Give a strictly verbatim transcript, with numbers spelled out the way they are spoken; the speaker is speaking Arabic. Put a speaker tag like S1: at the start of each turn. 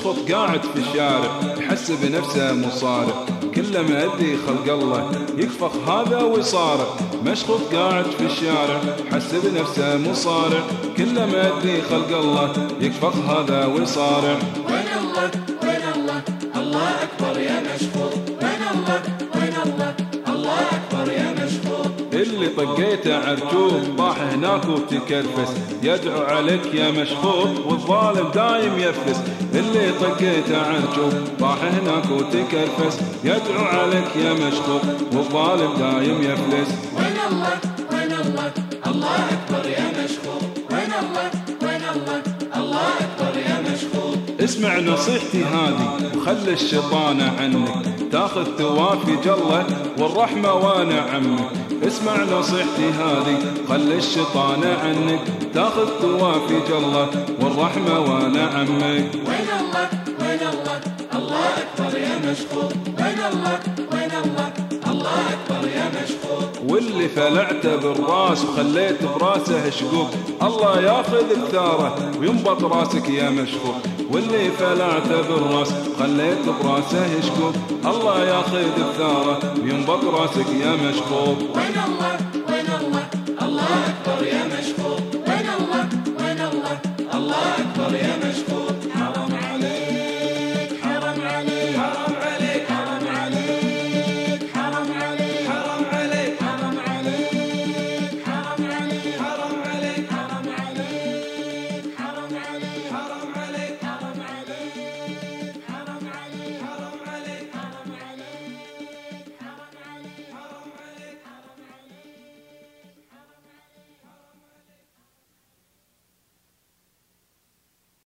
S1: مشخط قاعد في الشارع يحسب نفسه مصارع، كل ما أدري خلق الله يكفخ هذا ويصارع. مشخط قاعد في الشارع يحسب نفسه مصارع، كل ما أدري خلق الله يكفخ هذا ويصارع.
S2: وين الله وين الله الله أكبر يا مشخوط، وين الله وين الله الله أكبر يا مشخوط.
S1: اللي طقيته عرجوب طاح هناك وتكرفس، يدعو عليك يا مشخوط والظالم دايم يفلس. اللي طقيته عرجوب طاح هناك وتكرفس، يدعو عليك يا مشخوط والظالم دايم يفلس.
S2: وين الله وين الله الله أكبر يا مشخوط، وين الله وين الله الله أكبر يا مشخوط.
S1: اسمع نصيحتي هذه وخلي الشيطان عنك، تاخذ توافي جله والرحمة وانا عمك. اسمع نصيحتي هذه خلي الشيطان عنك، تاخذ توافي جله والرحمة وانا عمك.
S2: وين الله وين الله الله أكبر يا مشخوط، وين الله وين الله الله أكبر يا مشخوط.
S1: واللي فلعته بالراس وخليت براسه شقوق، الله ياخذ بثاره وينبط راسك يا مشخوط. واللي فلعته بالراس وخليت براسه شقوق، الله ياخذ بثاره وينبط راسك يا مشخوط.
S2: وين الله